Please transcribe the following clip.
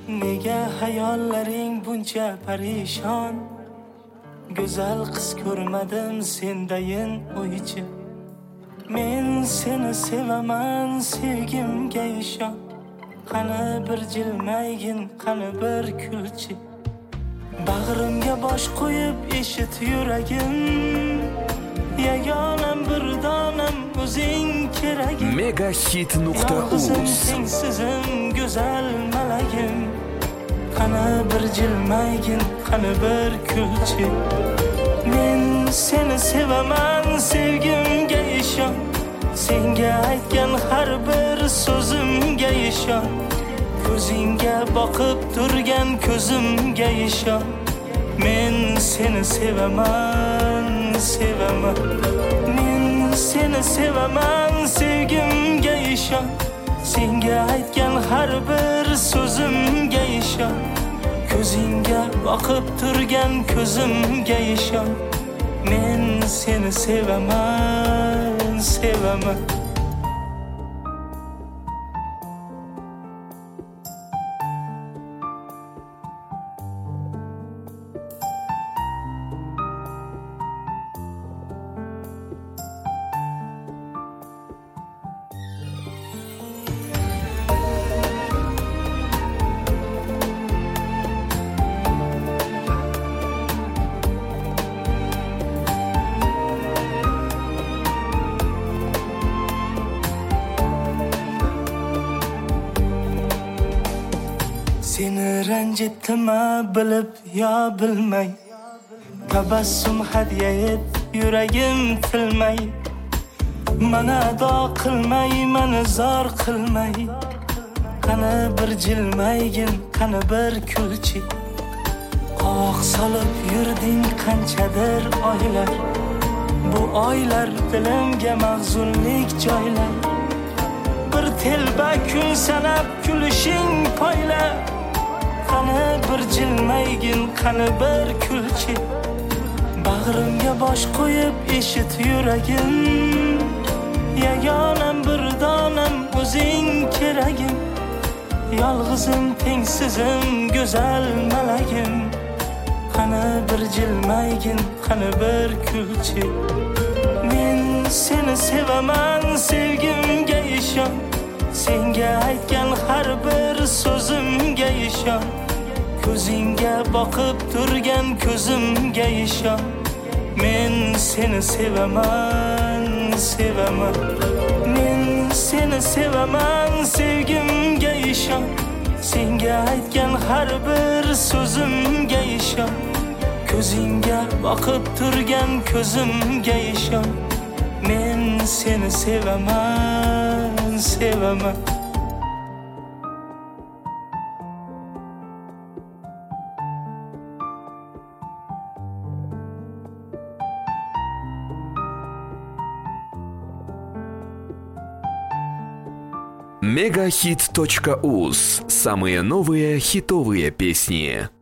Nega hayollaring buncha parishon? Go'zal qiz ko'rmadim sendayin o'yichi. Men seni sevaman, sevgimga ishon. Qani bir jilmaygin, qani bir kulchi. Bag'rimga bosh qo'yib eshit yuragim. Yagonam bir donam o'zing keragim. Megahit.uz Sensizim go'zal malagim. Qani bir jilmaygin, qani bir kulchi. Men seni sevaman, sevgimga ishon. Senga aytgan har bir so'zimga ishon. Ko'zingga boqib turgan ko'zimga ishon. Men seni sevaman, sevaman. Men seni sevaman, sevgimga ishon. Senga aytgan har bir so'zimga ishon. Ko'zingga boqib turgan ko'zimga ishon. Men seni sevaman, sevaman. Seni ranjitdimmi bilib yo bilmay. Tabassum hadya et yuragim tilmay. Mana ado qilmay, mana zor qilmay. Qani bir jilmaygin, qani bir kulchi. Qoq solib yurding qanchadir oylar. Bu oylar dilimga mahzunlik joylar. Bir telba kun sanab kulishing poyla. Qani bir jilmaygin, qani bir kulchi. Bag'rimga bosh qo'yib eshit yuragim. Yagonam bir donam o'zing keragim. Yolg'izim tengsizim go'zal malagim. Qani bir jilmaygin, qani bir kulchi. Men seni sevaman, sevgimga ishon. Senga aytgan har bir so'zimga ishon. Ko'zingga boqib turgan ko'zimga ishon. Men seni sevaman, sevaman. Men seni sevaman, sevgimga ishon. Senga aytgan har bir so'zimga ishon. Ko'zingga boqib turgan ko'zimga ishon. Men seni sevaman, sevaman. Megahit.uz. Самые новые хитовые песни.